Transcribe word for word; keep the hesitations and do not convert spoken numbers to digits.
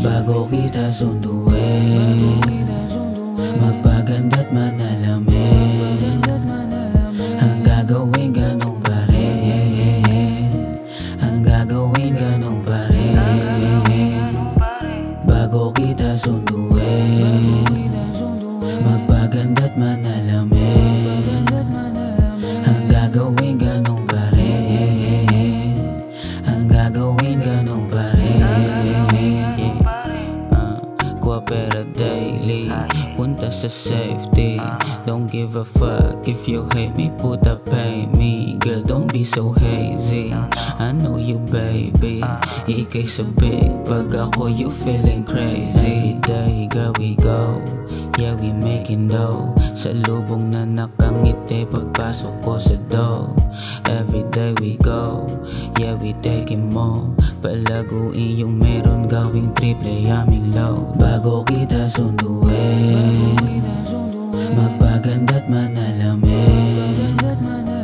Bago kita sunduin, magpaganda't manalamin. Ang gagawin ganun pa rin, ang gagawin ganun pa rin. Bago kita sunduin, magpaganda't manalamin. Ang gagawin ganun pa rin, ang gagawin ganun pa rin. uh, Guapera daily, punta sa safety. Don't give a fuck if you hate me, puta pay me. Girl, don't be so hazy, I know you baby. Ikay sabik, pag ako you feeling crazy. Every day, girl, we go, yeah, we making dough. Sa lubong na nakangiti, pagpasok ko sa dough. Every day we go, yeah, we taking more. Palaguin yung meron, gawing triple aming low. Bago kita sunduin, magpaganda't manalamin.